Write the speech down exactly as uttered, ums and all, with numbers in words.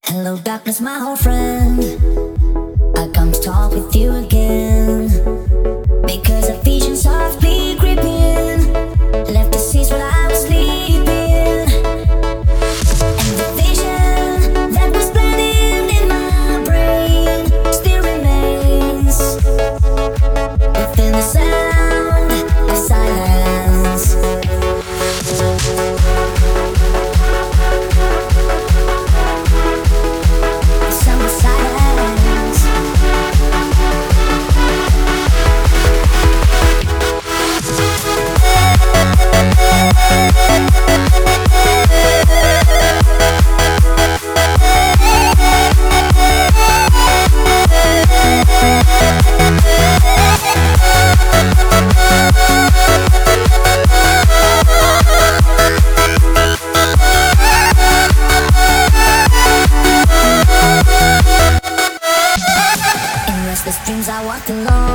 Hello, darkness, my old friend. I come to talk with you again because a vision softly creeping left the seats while I was sleeping, and the vision that was planted in my brain still remains within the sound of silence. Sound of silence. In restless dreams I walked alone.